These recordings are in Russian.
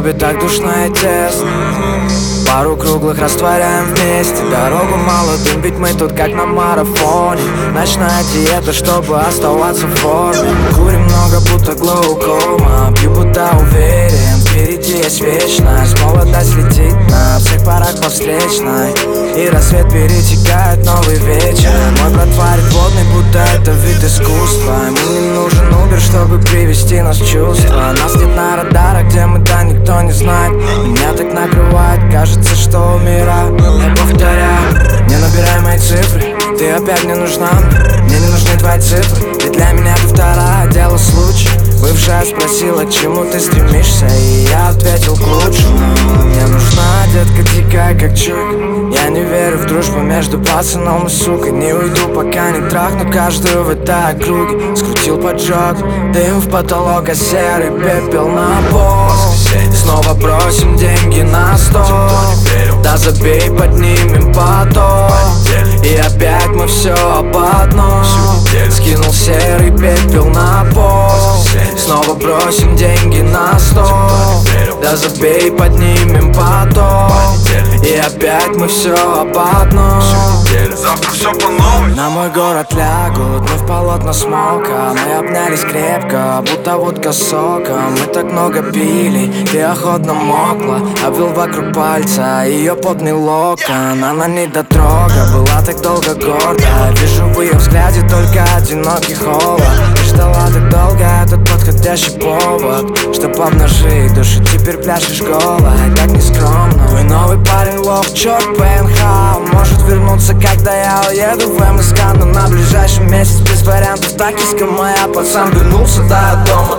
клубе так душно и тесно. Пару круглых растворяем вместе. Дорогу молодым, ведь мы тут как на марафоне. Ночная диета, чтобы оставаться в форме. Курим много, будто глаукома. Пью, будто уверен, впереди есть вечность. Молодость летит на всех парах по встречной, и рассвет перетекает новый вечер. Мой брат варит водный, будто это вид искусства. Ему не нужен Uber, чтобы привести нас в чувство. Нас нет на радарах, где мы, да никто не знает. Меня так накрывает, кажется, что умираю. Я повторяю, не набирай мои цифры. Ты опять не нужна, мне не нужны твои цифры. Ведь для меня ты вторая, дело случая. Бывшая спросила, к чему ты стремишься, и я ответил, к лучшему. Мне нужна детка дикая, как чуйка. Я не верю в дружбу между пацаном и сукой. Не уйду, пока не трахну каждую в этой округе. Скрутил поджог, дым в потолок, а серый пепел на пол. Снова бросим деньги на стол. Да забей, поднимем поток. И опять мы все об одном. Скинул серый пепел на пол. Снова бросим деньги на стол. Да забей, поднимем поток. И опять мы все об одном. Завтра все по новой. На мой город лягут, мы в полотна смока. Мы обнялись крепко, будто водка с соком. Мы так много пили, ты охотно мокла. Обвел вокруг пальца ее потный локон. Она не дотрога, была так долго горда. Вижу в ее взгляде только одинокий холод. Ты ждала так долго этот подходящий повод, чтоб обнажить душу, теперь пляшешь голая, так нескромно. Твой новый парень лох, черт ПНХ. Может вернуться, когда я уеду в МСК. Но на ближайший месяц без вариантов, так моя. Пацан вернулся до дома.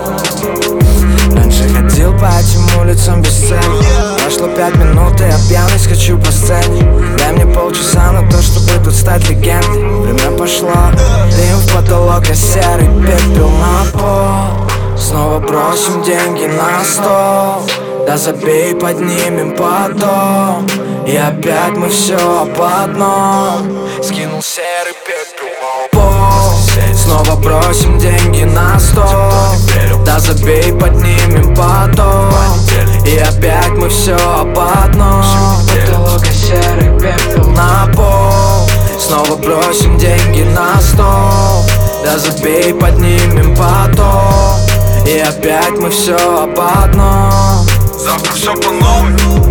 Раньше ходил по этим улицам без цели. Прошло 5 минут, и я пьяный скачу по сцене. Дай мне полчаса на то, чтобы тут стать легендой. Время пошло, дым в потолок, а серый пепел на пол. Снова бросим деньги на стол. Да забей, поднимем потом. И опять мы все об одном. Скинул серый пепел на пол. Снова бросим деньги на стол. Да забей, поднимем потом. И опять мы все об одном. Потолок и серый пепел на пол. Снова бросим деньги на стол. Да забей, поднимем потом. И опять мы все об одном. Завтра все по новой.